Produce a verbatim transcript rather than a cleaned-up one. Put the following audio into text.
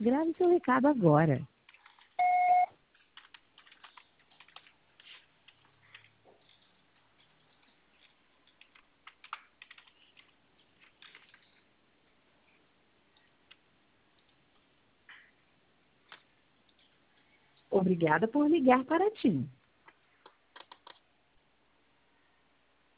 Grave seu recado agora. Obrigada por ligar para a TIM.